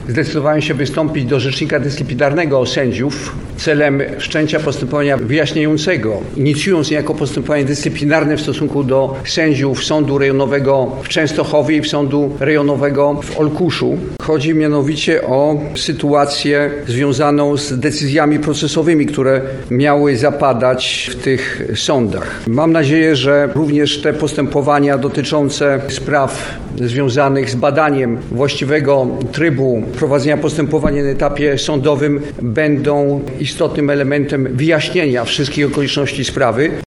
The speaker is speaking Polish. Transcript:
zdecydowałem się wystąpić do Rzecznika Dyscyplinarnego sędziów celem wszczęcia postępowania wyjaśniającego, inicjując niejako postępowanie dyscyplinarne w stosunku do sędziów Sądu Rejonowego w Częstochowie i Sądu Rejonowego w Olkuszu. Chodzi mianowicie o sytuację związaną z decyzjami procesowymi, które miały zapadać w tych sądach. Mam nadzieję, że również te postępowania dotyczące spraw związanych z badaniem właściwego trybu prowadzenia postępowania na etapie sądowym będą istotnym elementem wyjaśnienia wszystkich okoliczności sprawy.